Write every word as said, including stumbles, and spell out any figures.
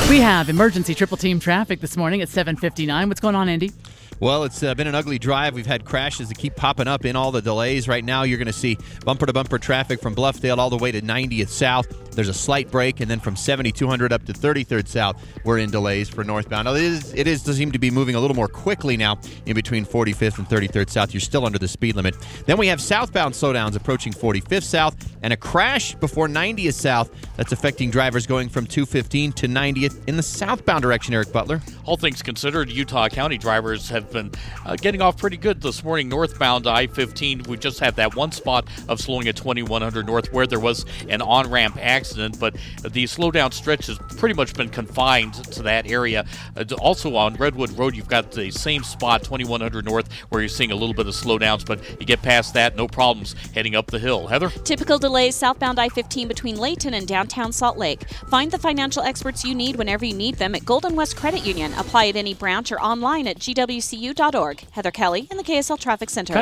We have emergency triple team traffic this morning at seven fifty-nine. What's going on, Andy? Well, it's uh, been an ugly drive. We've had crashes that keep popping up in all the delays. Right now, you're going to see bumper-to-bumper traffic from Bluffdale all the way to ninetieth South. There's a slight break, and then from seventy-two hundred up to thirty-third South, we're in delays for northbound. Now, it is, it is does seem to be moving a little more quickly now in between forty-fifth and thirty-third South. You're still under the speed limit. Then we have southbound slowdowns approaching forty-fifth South, and a crash before ninetieth South that's affecting drivers going from two fifteen to ninetieth in the southbound direction, Eric Butler. All things considered, Utah County drivers have been uh, getting off pretty good this morning. Northbound I fifteen, we just had that one spot of slowing at twenty-one hundred north where there was an on-ramp accident, but the slowdown stretch has pretty much been confined to that area. Uh, also on Redwood Road, you've got the same spot, twenty-one hundred north, where you're seeing a little bit of slowdowns, but you get past that, no problems heading up the hill. Heather? Typical delays southbound I fifteen between Layton and downtown Salt Lake. Find the financial experts you need whenever you need them at Golden West Credit Union. Apply at any branch or online at G W C U dot org. Heather Kelly in the K S L Traffic Center.